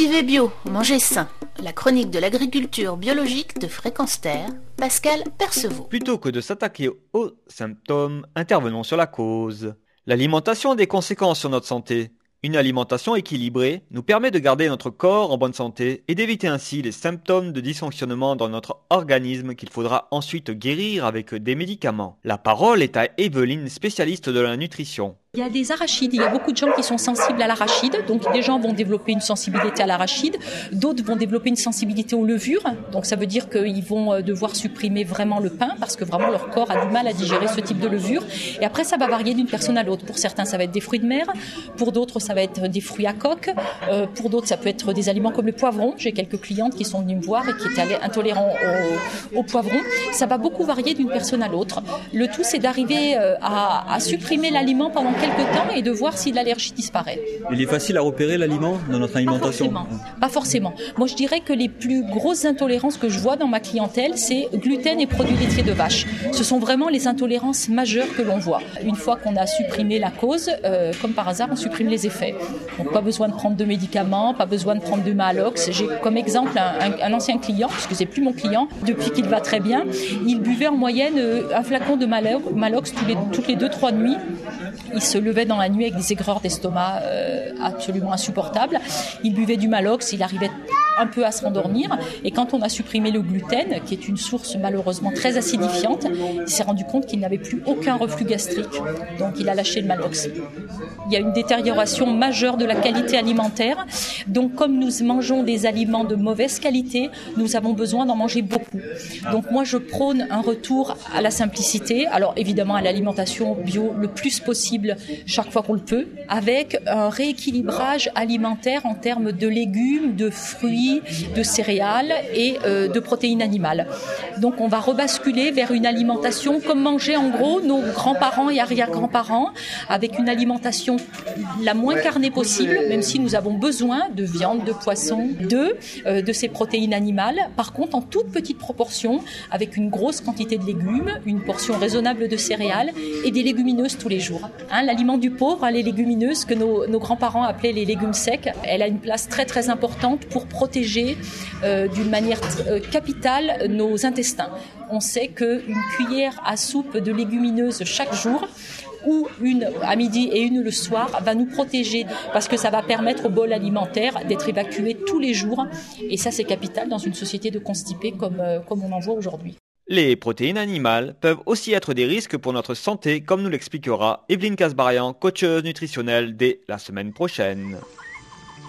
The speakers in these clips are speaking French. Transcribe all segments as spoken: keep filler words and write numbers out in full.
Cultiver bio, manger sain. La chronique de l'agriculture biologique de Fréquence Terre, Pascal Percevaud. Plutôt que de s'attaquer aux symptômes, intervenons sur la cause. L'alimentation a des conséquences sur notre santé. Une alimentation équilibrée nous permet de garder notre corps en bonne santé et d'éviter ainsi les symptômes de dysfonctionnement dans notre organisme qu'il faudra ensuite guérir avec des médicaments. La parole est à Evelyne, spécialiste de la nutrition. Il y a des arachides, il y a beaucoup de gens qui sont sensibles à l'arachide, donc des gens vont développer une sensibilité à l'arachide, d'autres vont développer une sensibilité aux levures, donc ça veut dire qu'ils vont devoir supprimer vraiment le pain parce que vraiment leur corps a du mal à digérer ce type de levure. Et après ça va varier d'une personne à l'autre. Pour certains ça va être des fruits de mer, pour d'autres ça va être des fruits à coque, euh, pour d'autres ça peut être des aliments comme le poivron. J'ai quelques clientes qui sont venues me voir et qui étaient intolérants au, au poivron. Ça va beaucoup varier d'une personne à l'autre. Le tout c'est d'arriver à, à supprimer l'aliment pendant quelques temps et de voir si l'allergie disparaît. Il est facile à repérer l'aliment dans notre alimentation ? Pas forcément. Pas forcément. Moi, je dirais que les plus grosses intolérances que je vois dans ma clientèle, c'est gluten et produits laitiers de vache. Ce sont vraiment les intolérances majeures que l'on voit. Une fois qu'on a supprimé la cause, euh, comme par hasard, on supprime les effets. Donc, pas besoin de prendre de médicaments, pas besoin de prendre de Maalox. J'ai comme exemple un, un, un ancien client, puisque c'est plus mon client, depuis qu'il va très bien, il buvait en moyenne un flacon de Maalox tous les, toutes les deux, trois nuits. Il se levait dans la nuit avec des aigreurs d'estomac euh, absolument insupportables. Il buvait du Maalox, il arrivait un peu à se rendormir. Et quand on a supprimé le gluten, qui est une source malheureusement très acidifiante, il s'est rendu compte qu'il n'avait plus aucun reflux gastrique. Donc il a lâché le Maalox. Il y a une détérioration majeure de la qualité alimentaire. Donc comme nous mangeons des aliments de mauvaise qualité, nous avons besoin d'en manger beaucoup. Donc moi je prône un retour à la simplicité. Alors évidemment à l'alimentation bio le plus possible chaque fois qu'on le peut, avec un rééquilibrage alimentaire en termes de légumes, de fruits, de céréales et euh, de protéines animales. Donc on va rebasculer vers une alimentation comme mangeaient en gros nos grands-parents et arrière-grands-parents, avec une alimentation la moins carnée possible, même si nous avons besoin de viande, de poisson, d'œufs, euh, de ces protéines animales. Par contre, en toute petite proportion, avec une grosse quantité de légumes, une portion raisonnable de céréales et des légumineuses tous les jours. Hein, l'aliment du pauvre, hein, les légumineuses que nos, nos grands-parents appelaient les légumes secs, elle a une place très très importante pour protéger euh, d'une manière euh, capitale nos intestins. On sait qu'une cuillère à soupe de légumineuses chaque jour, ou une à midi et une le soir, va nous protéger parce que ça va permettre au bol alimentaire d'être évacué tous les jours. Et ça, c'est capital dans une société de constipés comme, euh, comme on en voit aujourd'hui. Les protéines animales peuvent aussi être des risques pour notre santé, comme nous l'expliquera Evelyne Casbarian, coacheuse nutritionnelle, dès la semaine prochaine.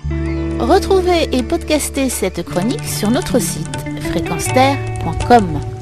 Retrouvez et podcastez cette chronique sur notre site fréquence terre point com.